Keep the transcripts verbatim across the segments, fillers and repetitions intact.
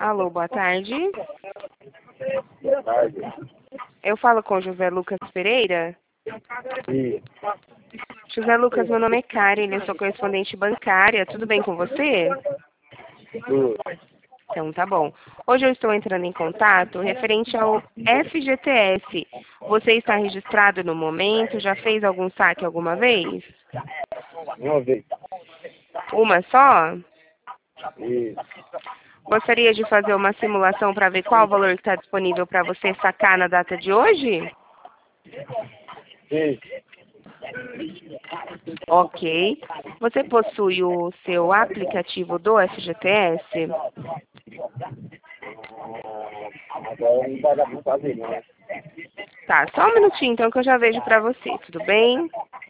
Alô, boa tarde. Boa tarde. Eu falo com José Lucas Pereira? Sim. José Lucas, meu nome é Karen, eu sou correspondente bancária. Tudo bem com você? Tudo. Então, tá bom. Hoje eu estou entrando em contato referente ao F G T S. Você está registrado no momento? Já fez algum saque alguma vez? Uma vez. Uma só? Isso. Gostaria de fazer uma simulação para ver qual o valor que está disponível para você sacar na data de hoje? Sim. Ok. Você possui o seu aplicativo do F G T S? Agora não vai dar pra fazer, não. Tá, só um minutinho então que eu já vejo para você, tudo bem?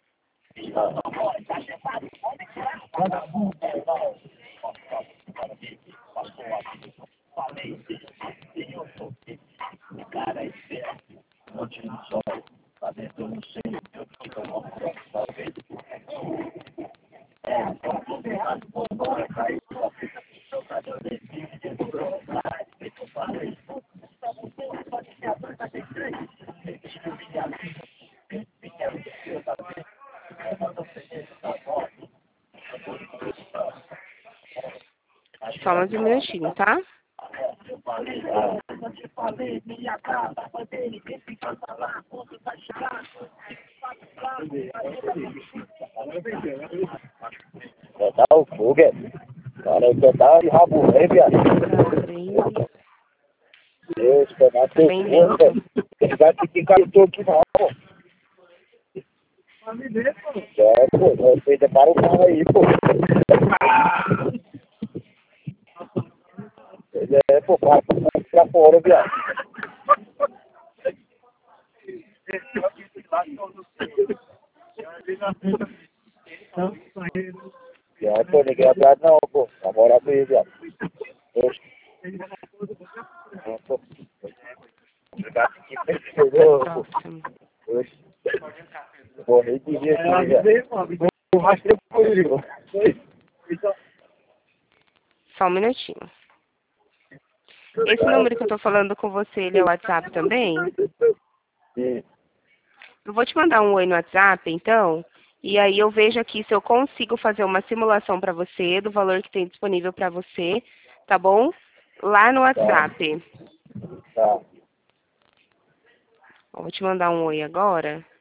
Só mais um minutinho, tá? Já tá o fogo, é? Cara, já tá de rabo velho, viado. Tá bem, Deus, vai dar teu bem fogo, lento. velho. Ele vai ter que cair todo aqui, não, pô. É, pô, você prepara o carro aí, pô. Ele é, pô, para pra fora, viado. É, pô, ninguém é atrás não, pô. Na moral com ele, viado. Oxe. É, pô. Obrigado aqui, entendeu, pô. Próximo. Oxe. Morri de rir aqui, viado. O mais tempo foi ele, Só um minutinho. Esse número que eu tô falando com você, ele é o WhatsApp também? Sim. Eu vou te mandar um oi no WhatsApp, então, e aí eu vejo aqui se eu consigo fazer uma simulação para você do valor que tem disponível para você, tá bom? Lá no WhatsApp. Tá. Eu vou te mandar um oi agora.